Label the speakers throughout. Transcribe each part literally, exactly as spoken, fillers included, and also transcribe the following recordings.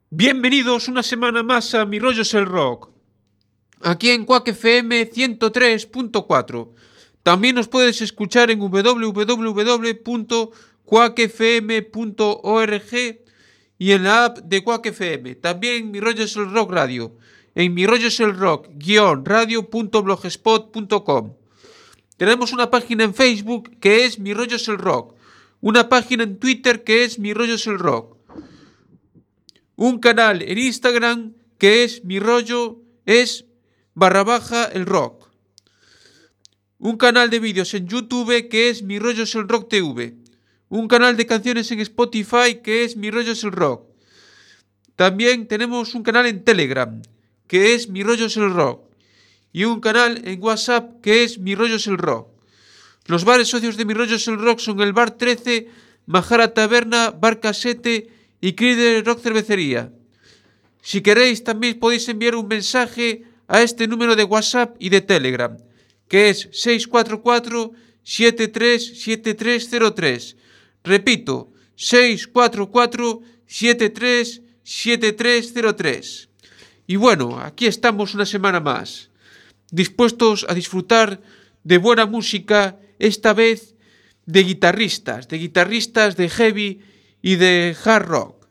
Speaker 1: Bienvenidos una semana más a Mi Rollo es el Rock, aquí en Quack F M ciento tres punto cuatro. También nos puedes escuchar en w w w punto quack f m punto org y en la app de Quack F M. También Mi Rollo es el Rock Radio, en mi rollo es el rock radio punto blogspot punto com. Tenemos una página en Facebook que es Mi Rollo es el Rock, una página en Twitter que es Mi Rollo es el Rock, un canal en Instagram que es Mi Rollo es barra baja el rock, un canal de vídeos en YouTube que es Mi Rollo es el Rock T V, un canal de canciones en Spotify que es Mi Rollo es el Rock. También tenemos un canal en Telegram que es Mi Rollo es el Rock y un canal en WhatsApp que es Mi Rollo es el Rock. Los bares socios de Mi Rollo es el Rock son el Bar trece, Majara Taberna, Bar Casete y Crider Rock Cervecería. Si queréis también podéis enviar un mensaje a este número de WhatsApp y de Telegram, que es seis cuatro cuatro siete tres siete tres cero tres. Repito, seis cuatro cuatro siete tres siete tres cero tres. Y bueno, aquí estamos una semana más, dispuestos a disfrutar de buena música, esta vez de guitarristas, de guitarristas de heavy y de hard rock.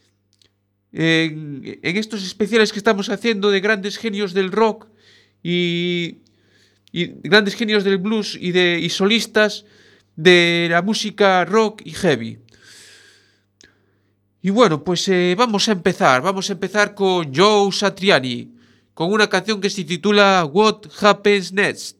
Speaker 1: En, en estos especiales que estamos haciendo de grandes genios del rock y, y grandes genios del blues y, de, y solistas de la música rock y heavy. Y bueno, pues eh, vamos a empezar, vamos a empezar con Joe Satriani, con una canción que se titula What Happens Next.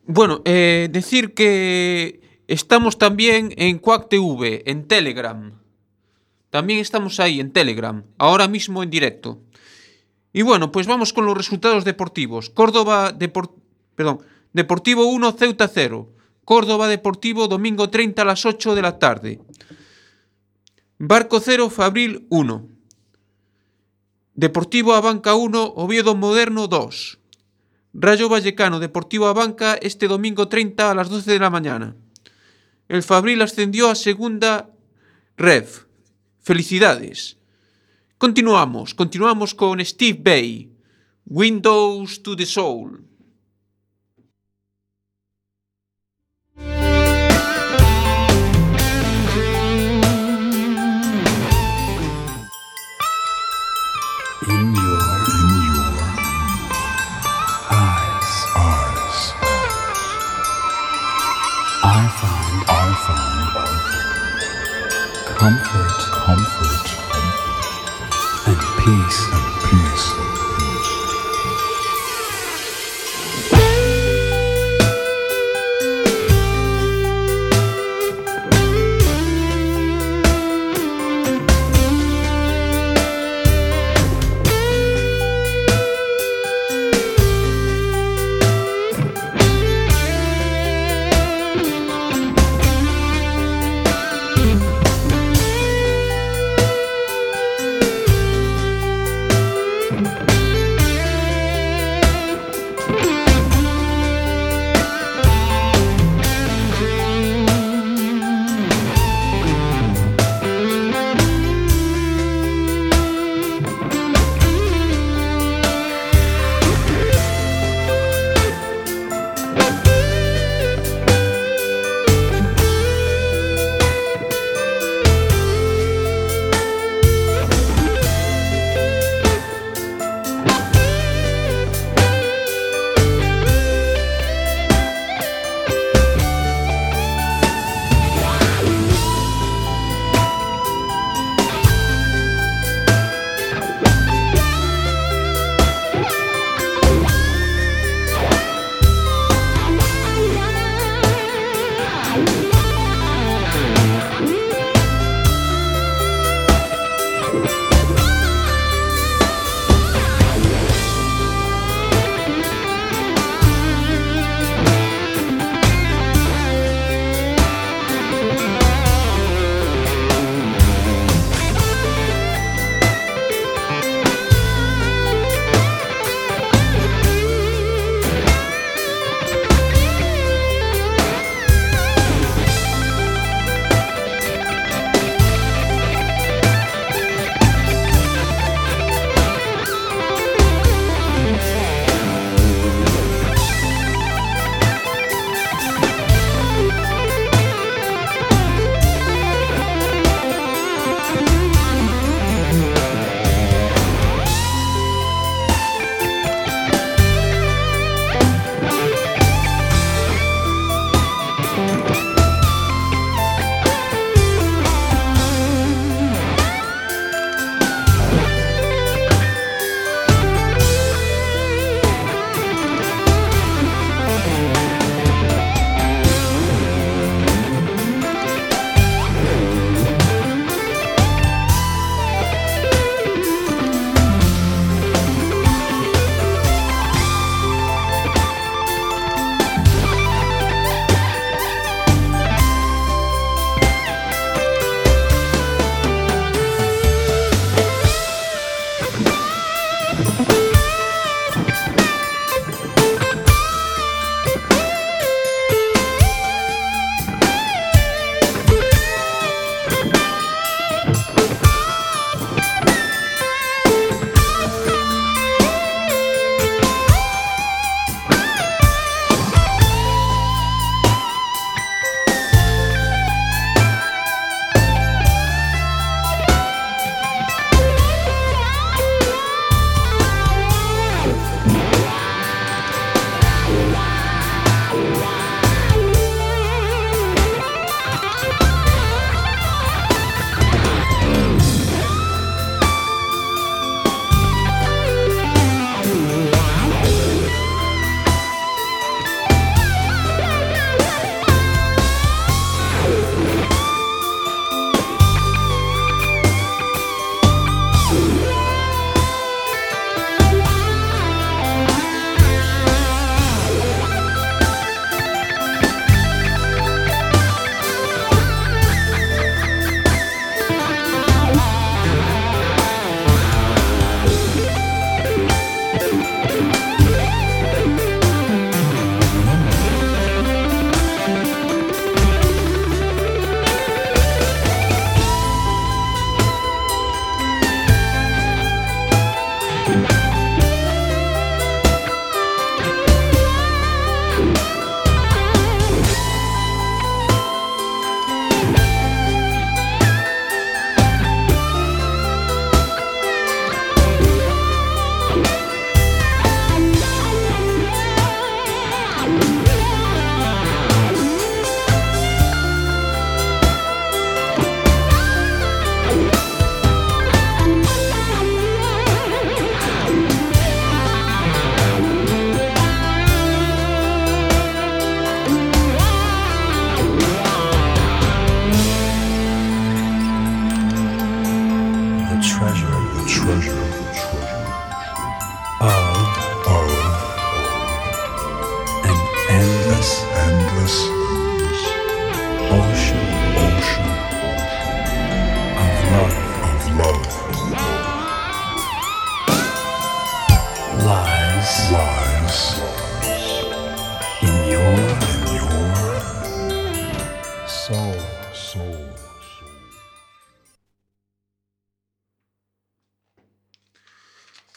Speaker 1: Bueno, eh, decir que estamos también en Quack T V, en Telegram. También estamos ahí en Telegram, ahora mismo en directo. Y bueno, pues vamos con los resultados deportivos. Córdoba, Depor- perdón, Deportivo uno, Ceuta cero. Córdoba Deportivo, domingo treinta a las ocho de la tarde. Barco cero, Fabril uno. Deportivo Abanca uno, Oviedo Moderno dos. Rayo Vallecano, Deportivo Abanca, este domingo treinta a las doce de la mañana. El Fabril ascendió a segunda ref. Felicidades. Continuamos, continuamos con Steve Vai. Windows to the Soul.
Speaker 2: In your, in your eyes, eyes, I find, I find comfort, comfort, and peace, and peace.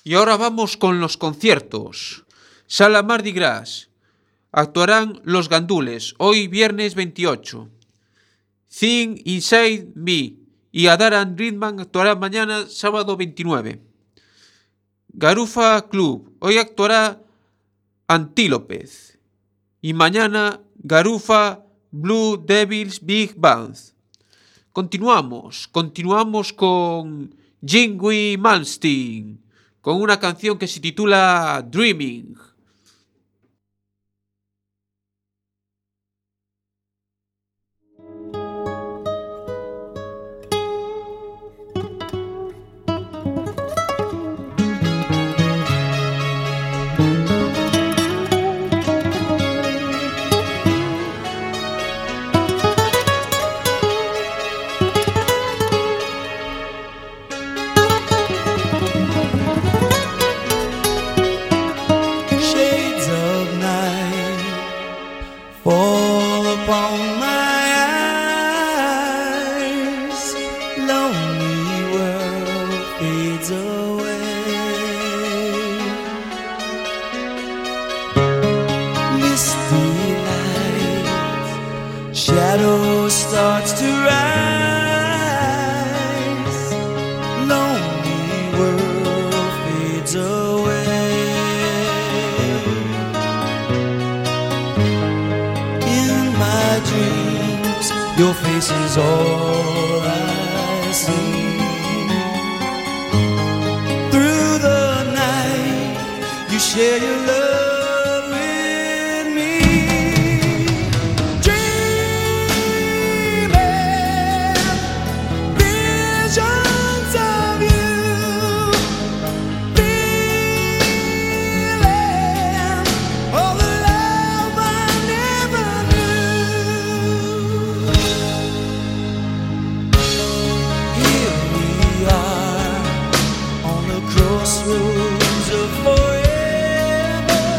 Speaker 1: Y ahora vamos con los conciertos. Sala Mardi Gras. Actuarán Los Gandules, hoy viernes veintiocho. Thing Inside Me y Adaran Ridman actuarán mañana sábado veintinueve. Garufa Club, hoy actuará Antílopez. Y mañana Garufa Blue Devils Big Band. Continuamos, continuamos con Yngwie Malmsteen, con una canción que se titula Dreaming.
Speaker 3: Your face is all I see. Through the night, you share your love with me. Dreaming visions of you, feeling all the love I never knew. Crossroads of forever.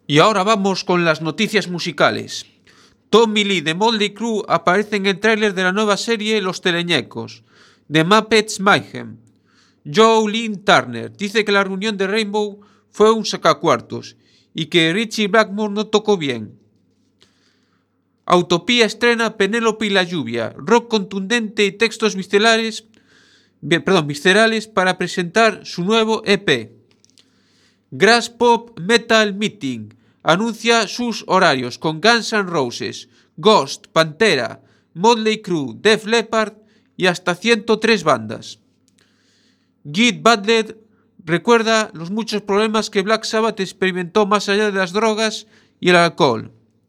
Speaker 1: Y ahora vamos con las noticias musicales. Tommy Lee de Motley Crue aparece en el tráiler de la nueva serie Los Teleñecos, de Muppets Mayhem. Joe Lynn Turner dice que la reunión de Rainbow fue un sacacuartos y que Richie Blackmore no tocó bien. Autopía estrena Penélope y la lluvia, rock contundente y textos viscerales, perdón, viscerales para presentar su nuevo E P. Grass Pop Metal Meeting anuncia sus horarios con Guns N' Roses, Ghost, Pantera, Motley Crue, Def Leppard y hasta ciento tres bandas. Git Butler recuerda los muchos problemas que Black Sabbath experimentó más allá de las drogas y el alcohol.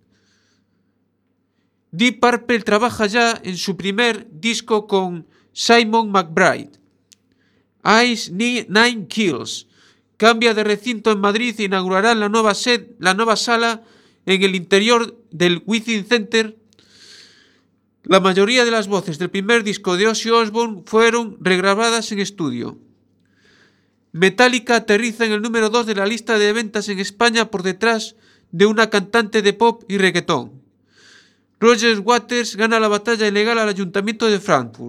Speaker 1: Deep Purple trabaja ya en su primer disco con Simon McBride. Ice Nine Kills cambia de recinto en Madrid e inaugurará la nueva, sed, la nueva sala en el interior del Within Center. La mayoría de las voces del primer disco de Ozzy Osbourne fueron regrabadas en estudio. Metallica aterriza en el número dos de la lista de ventas en España por detrás de una cantante de pop y reggaetón. Roger Waters gana la batalla ilegal al Ayuntamiento de Frankfurt.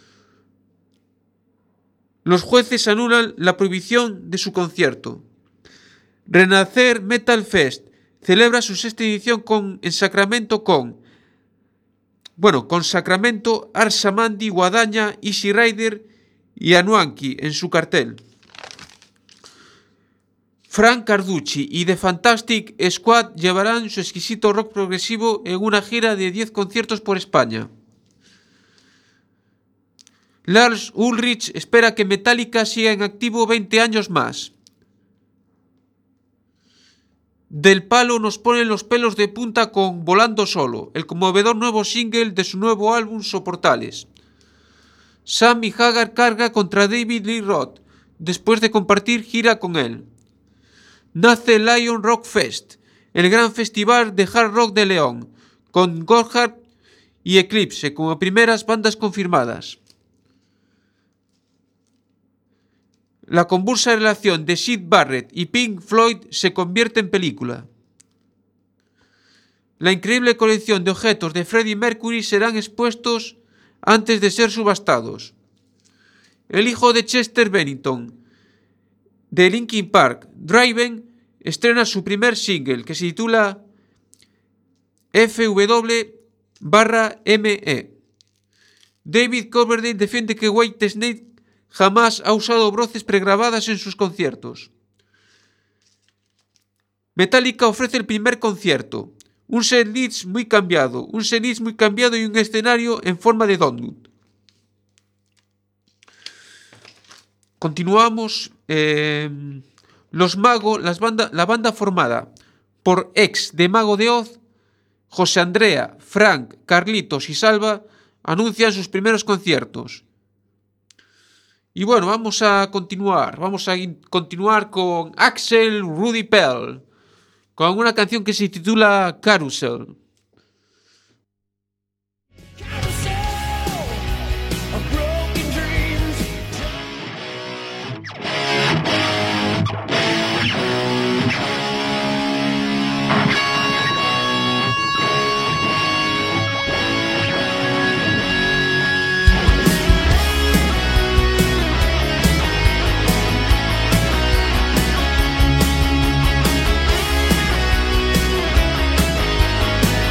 Speaker 1: Los jueces anulan la prohibición de su concierto. Renacer Metal Fest celebra su sexta edición con, en Sacramento con bueno, con Sacramento, Arsamandi, Guadaña, Easy Rider y Anuanki en su cartel. Frank Carducci y The Fantastic Squad llevarán su exquisito rock progresivo en una gira de diez conciertos por España. Lars Ulrich espera que Metallica siga en activo veinte años más. Del Palo nos pone los pelos de punta con Volando Solo, el conmovedor nuevo single de su nuevo álbum Soportales. Sammy Hagar carga contra David Lee Roth después de compartir gira con él. Nace Lion Rock Fest, el gran festival de hard rock de León, con Goldheart y Eclipse como primeras bandas confirmadas. La convulsa relación de Syd Barrett y Pink Floyd se convierte en película. La increíble colección de objetos de Freddie Mercury serán expuestos antes de ser subastados. El hijo de Chester Bennington, de Linkin Park, Driven, estrena su primer single que se titula F W barra M E. David Coverdale defiende que Whitesnake jamás ha usado voces pregrabadas en sus conciertos. Metallica ofrece el primer concierto, un setlist muy cambiado, un setlist muy cambiado y un escenario en forma de donut. Continuamos. Eh, los Magos, las banda, la banda formada por ex de Mago de Oz, José Andrea, Frank, Carlitos y Salva, anuncian sus primeros conciertos. Y bueno, vamos a continuar. Vamos a in- continuar con Axel Rudy Pell, con una canción que se titula Carousel.
Speaker 3: Carousel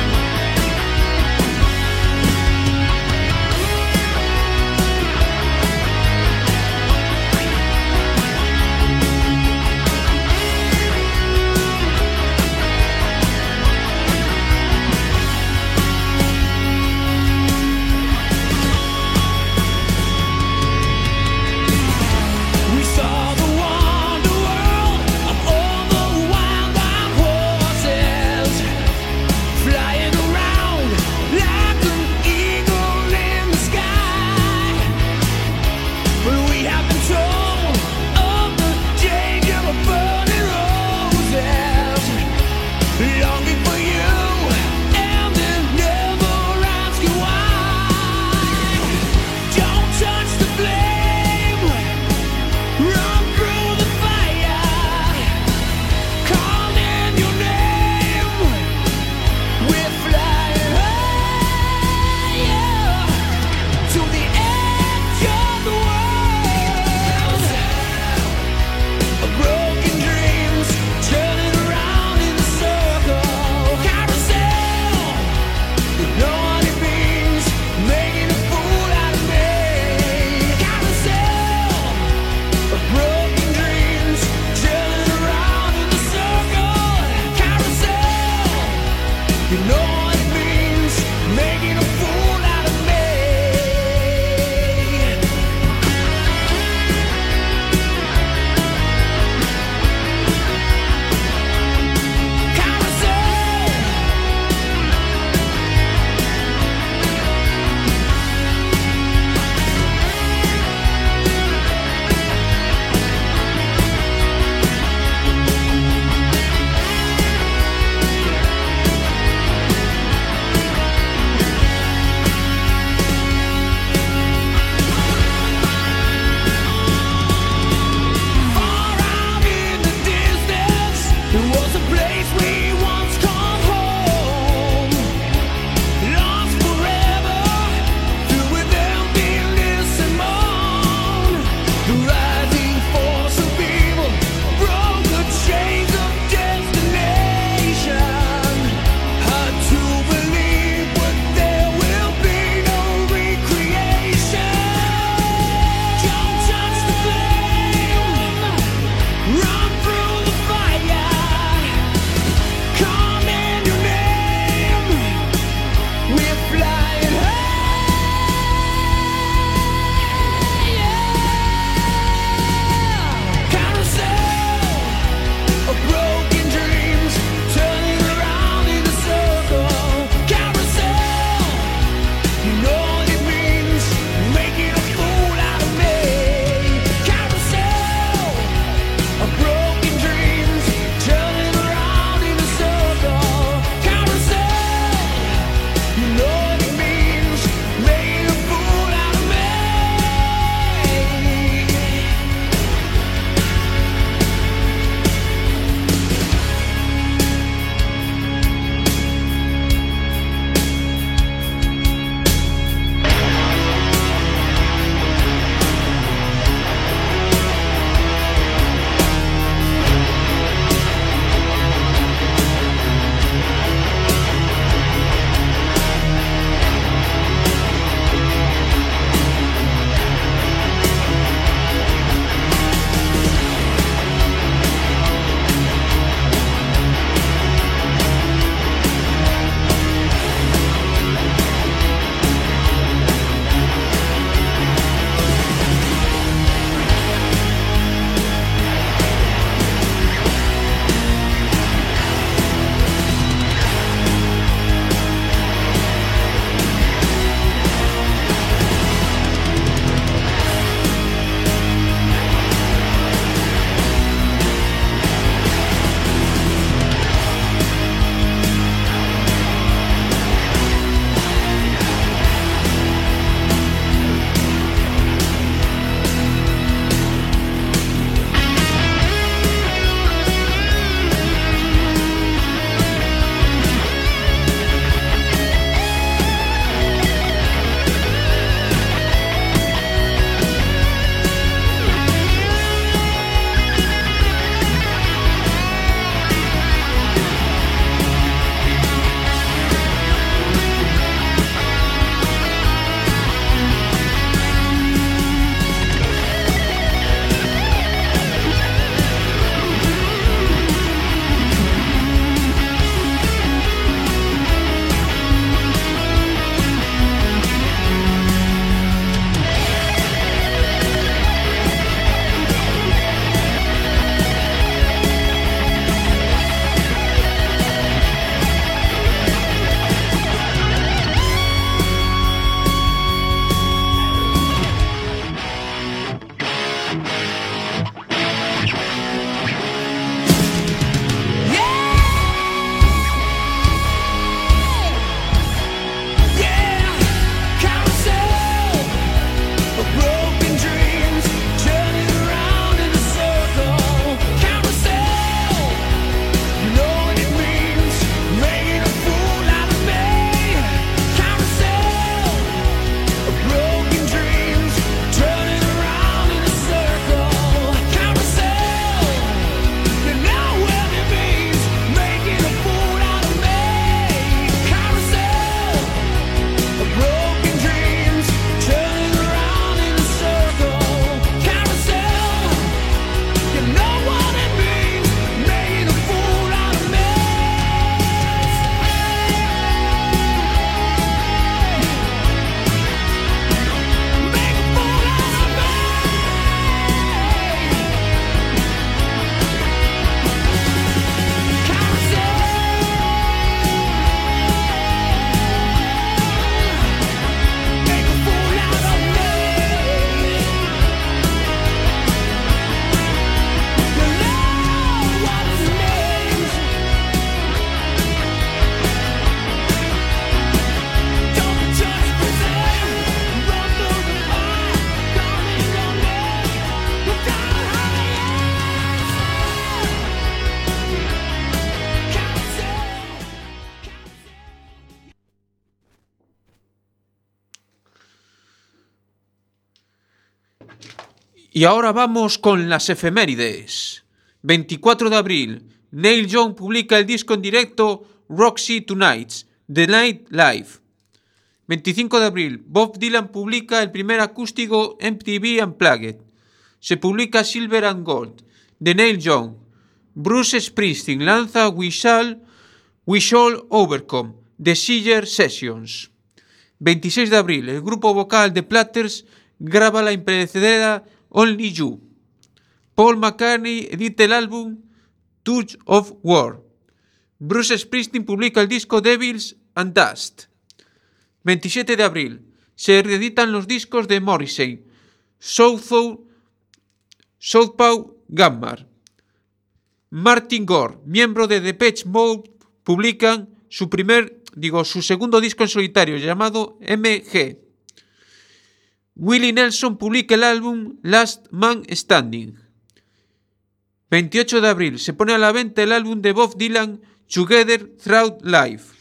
Speaker 1: Y ahora vamos con las efemérides. veinticuatro de abril, Neil Young publica el disco en directo Roxy Tonight's The Night Live. veinticinco de abril, Bob Dylan publica el primer acústico M T V Unplugged. Se publica Silver and Gold de Neil Young. Bruce Springsteen lanza We Shall, We Shall Overcome de Seeger Sessions. veintiséis de abril, el grupo vocal de Platters graba la imperecedera Only You. Paul McCartney edita el álbum Touch of War. Bruce Springsteen publica el disco Devils and Dust. veintisiete de abril, se reeditan los discos de Morrissey, Southpaw, Southpaw Gammar. Martin Gore, miembro de Depeche Mode, publican su primer, digo, su segundo disco en solitario llamado M G. Willie Nelson publica el álbum Last Man Standing. veintiocho de abril, se pone a la venta el álbum de Bob Dylan Together Through Life.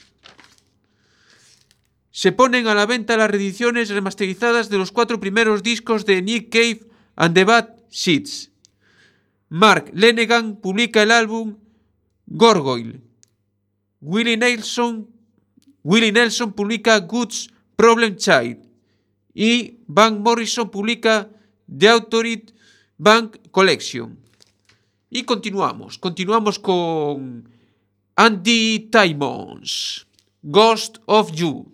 Speaker 1: Se ponen a la venta las reediciones remasterizadas de los cuatro primeros discos de Nick Cave and the Bad Seeds. Mark Lanegan publica el álbum Gargoyle. Willie Nelson, Willie Nelson publica God's Problem Child. Y Van Morrison publica The Authority Bank Collection. Y continuamos, continuamos con Andy Timmons, Ghost of You.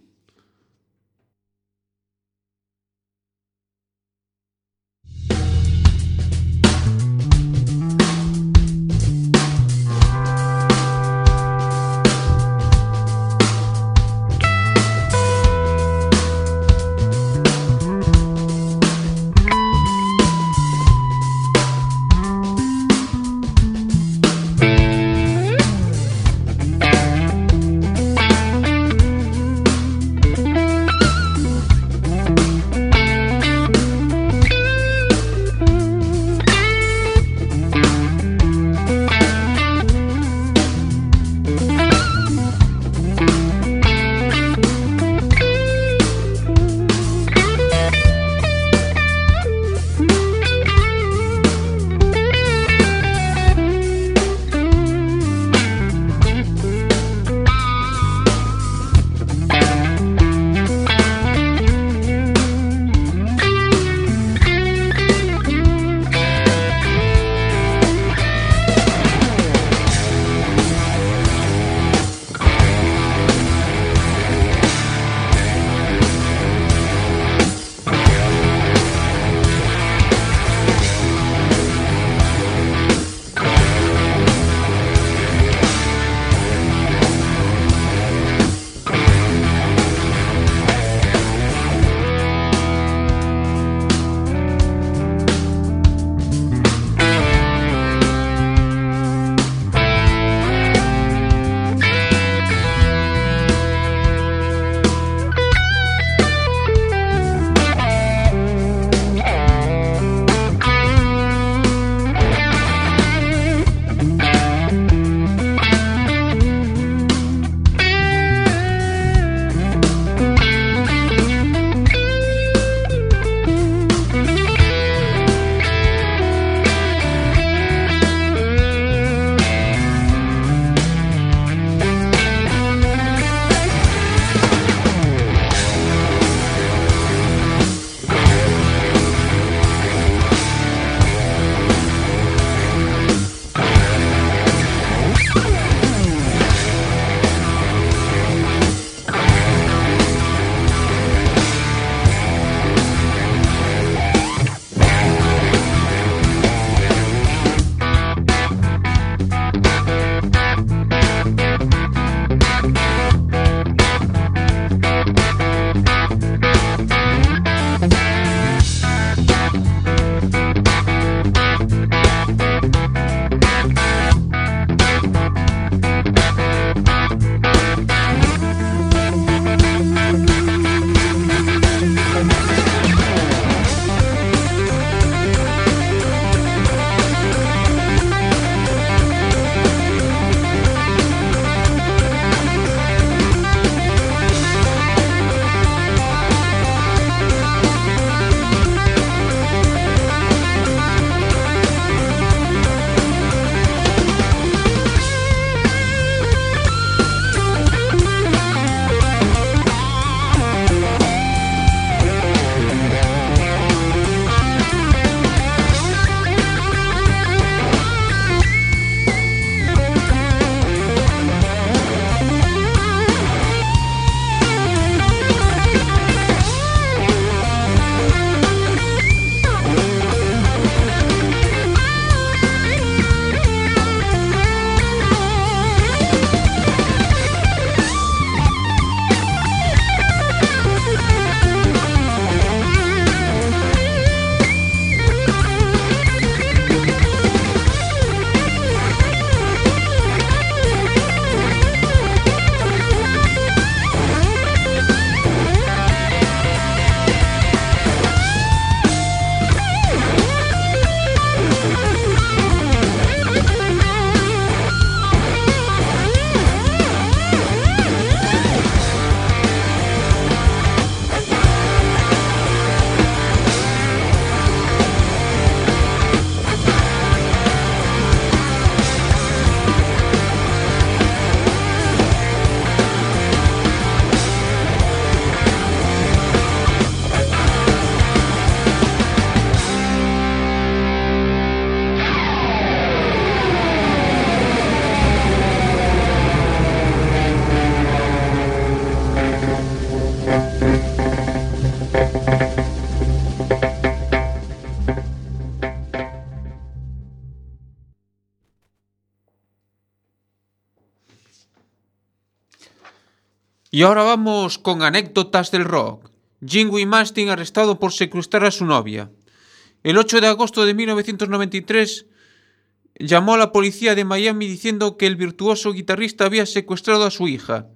Speaker 1: Y ahora vamos con anécdotas del rock. Yngwie Malmsteen arrestado por secuestrar a su novia. El ocho de agosto de mil novecientos noventa y tres llamó a la policía de Miami diciendo que el virtuoso guitarrista había secuestrado a su hija,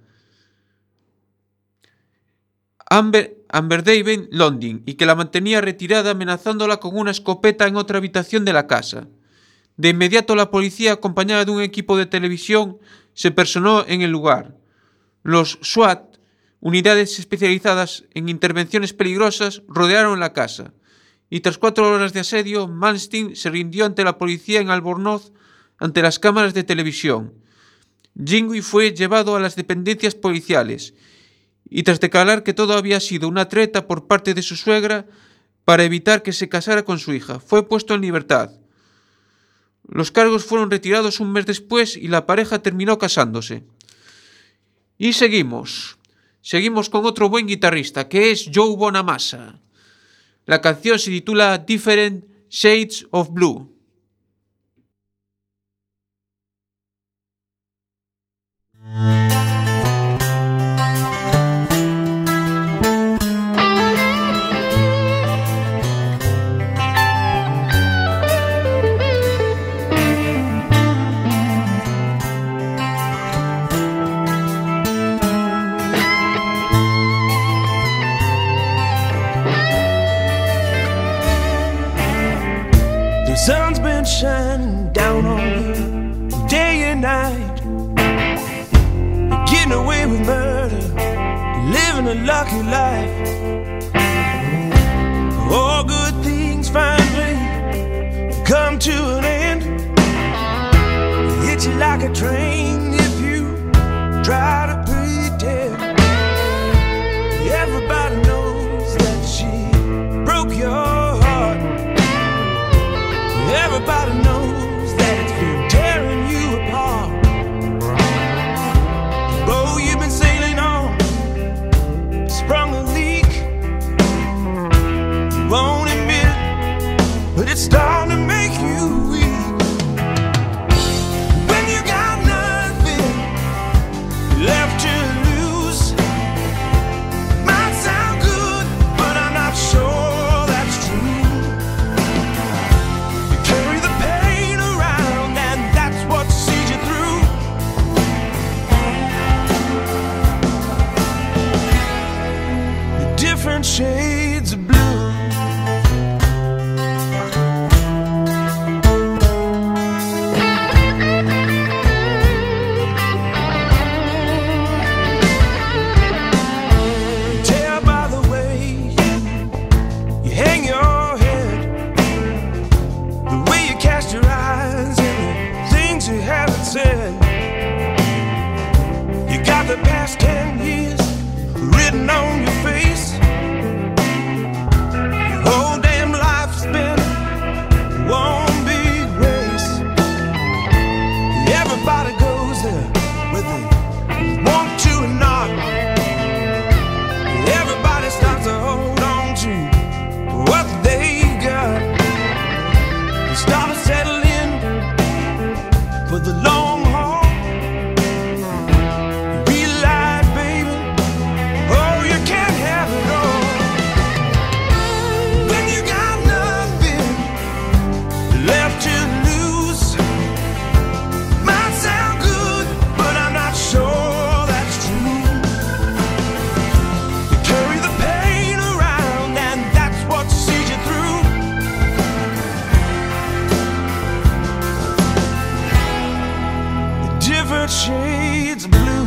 Speaker 1: Amber, Amber David London, y que la mantenía retirada amenazándola con una escopeta en otra habitación de la casa. De inmediato la policía, acompañada de un equipo de televisión, se personó en el lugar. Los SWAT, unidades especializadas en intervenciones peligrosas, rodearon la casa. Y tras cuatro horas de asedio, Malmsteen se rindió ante la policía en Albornoz ante las cámaras de televisión. Yngwie fue llevado a las dependencias policiales y tras declarar que todo había sido una treta por parte de su suegra para evitar que se casara con su hija, fue puesto en libertad. Los cargos fueron retirados un mes después y la pareja terminó casándose. Y seguimos. Seguimos con otro buen guitarrista, que es Joe Bonamassa. La canción se titula Different Shades of Blue.
Speaker 3: Sun's been shining down on you day and night. Getting away with murder, living a lucky life. All good things finally come to an end. Hit you like a train if you try to pretend. Everybody knows that she broke your heart. Everybody knows that it's been tearing you apart. Oh, you've been sailing on, sprung a leak. You won't admit it, but it's starting to make you weak. When you got nothing left to lose, might sound good, but I'm not sure that's true. Different shades of blue. Tell by the way you, you hang your head, the way you cast your eyes, and the things you haven't said. You got the past ten years written on your face. Your whole damn life's been one big race. Everybody goes there whether they want to or not. Everybody starts to hold on to what they got. They start to settle in for the long haul. Shades of blue.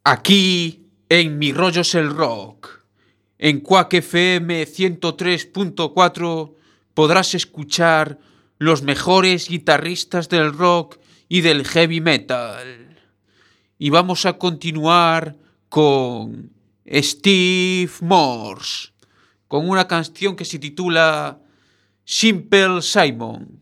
Speaker 1: Aquí en Mi Rollo es el Rock, en Quack F M ciento tres punto cuatro podrás escuchar los mejores guitarristas del rock y del heavy metal. Y vamos a continuar con Steve Morse, con una canción que se titula Simple Simon.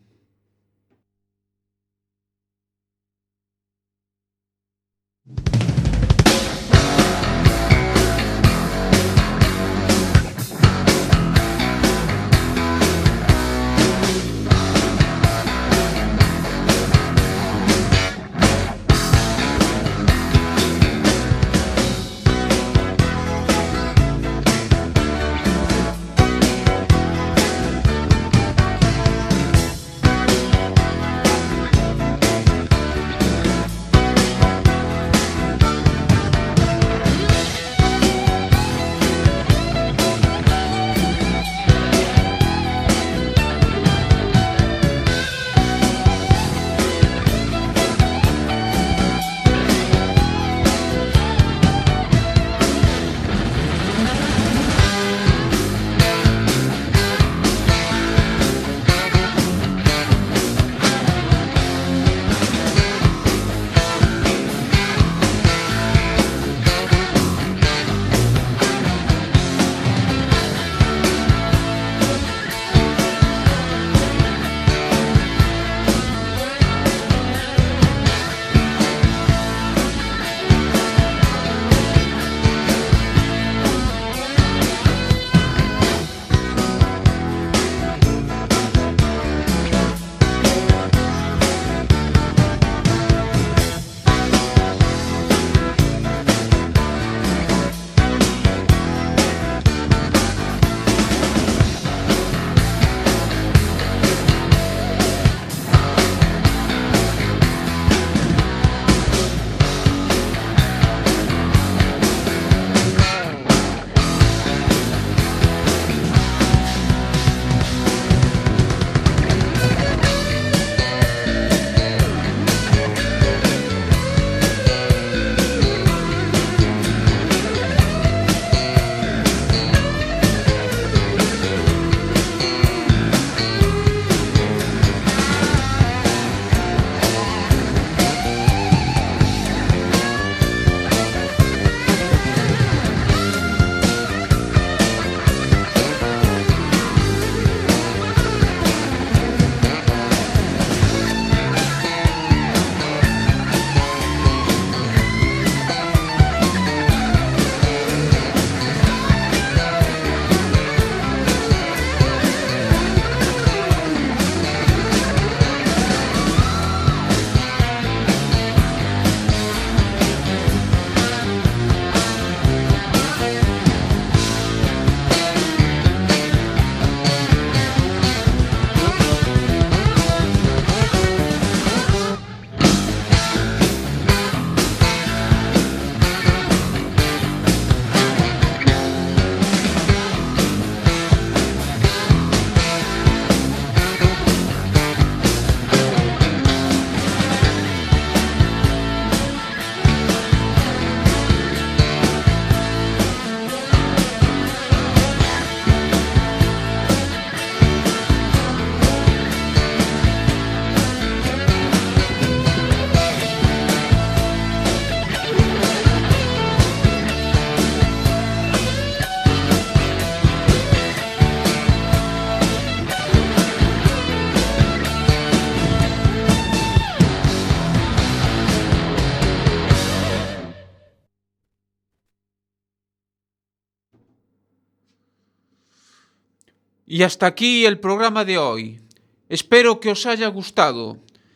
Speaker 1: Y hasta aquí el programa de hoy. Espero que os haya gustado.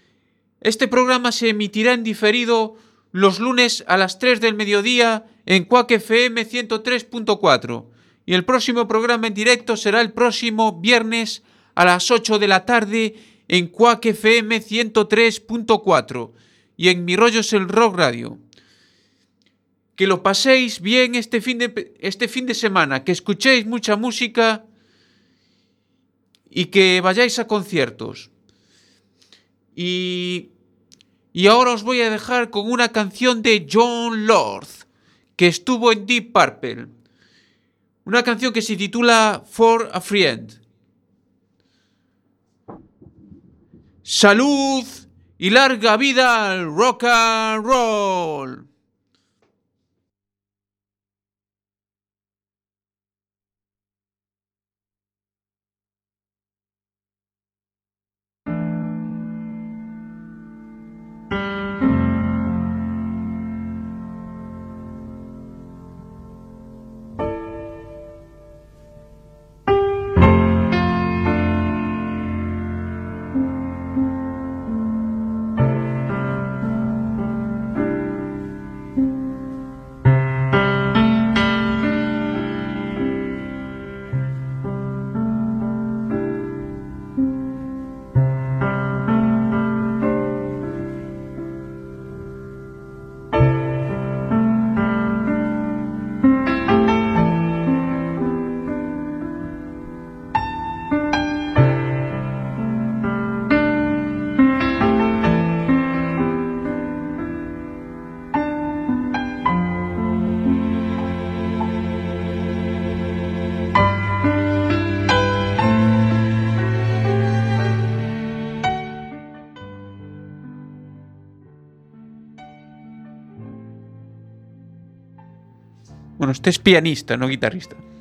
Speaker 1: Este programa se emitirá en diferido los lunes a las tres del mediodía en Quack F M ciento tres punto cuatro y el próximo programa en directo será el próximo viernes a las ocho de la tarde en Quack F M ciento tres punto cuatro y en Mi Rollo es el Rock Radio. Que lo paséis bien este fin de, este fin de semana, que escuchéis mucha música y que vayáis a conciertos. Y, y ahora os voy a dejar con una canción de Jon Lord, que estuvo en Deep Purple. Una canción que se titula For a Friend. ¡Salud y larga vida al rock and roll! Bueno, este es pianista, no guitarrista.